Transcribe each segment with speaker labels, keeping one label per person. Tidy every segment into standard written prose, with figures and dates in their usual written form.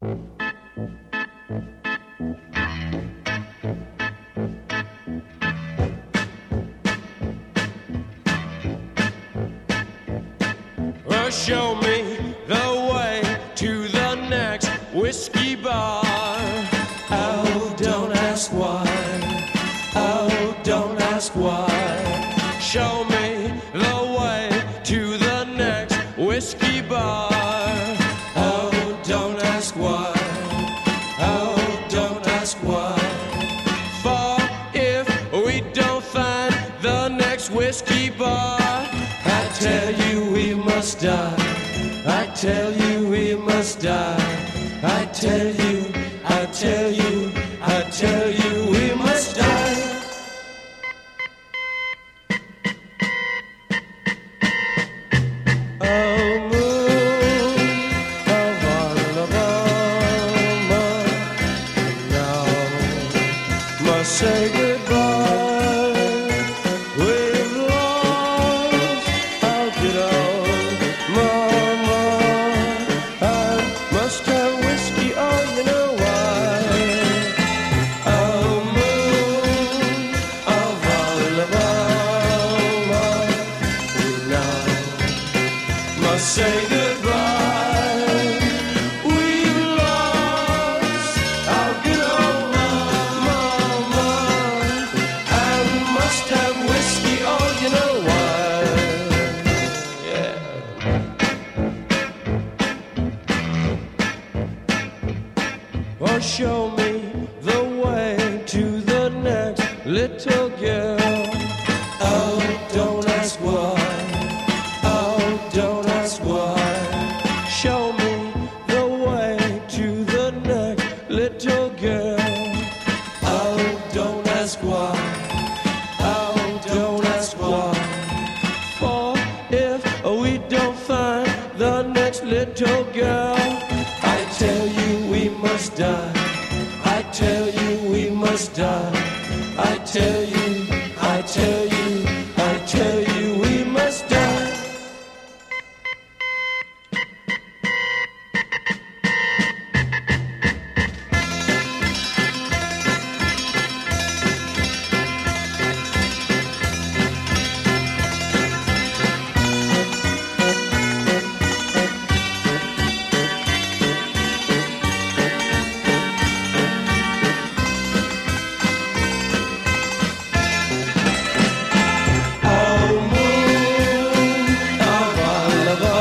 Speaker 1: Well, show me the way to the next whiskey bar. Oh, don't ask why. Oh, don't ask why. Show me the way to the next whiskey bar. Oh, don't ask why. Oh, don't ask why. For if we don't find the next whiskey bar, I tell you we must die. I tell you we must die. I tell you, I tell you, I tell you we must die. Oh, moon of Alabama, now must say goodbye. We've lost our good old mama. I must have whiskey, oh, you know why. Oh, moon of Alabama, now must say goodbye. We've lost our good old mama, and must have whiskey, oh, you know why. Yeah. Well, show me the way to the next little girl. Oh, don't ask why. Oh, don't ask why. Show me the way to the next little girl. Oh, don't ask why. Oh, don't ask why. For if we don't find the next little girl, I tell you we must die. I tell you we must die. I tell you, I tell you, I tell you we must die. Oh, moon of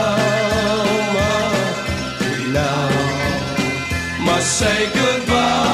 Speaker 1: Alabama, we now must say goodbye.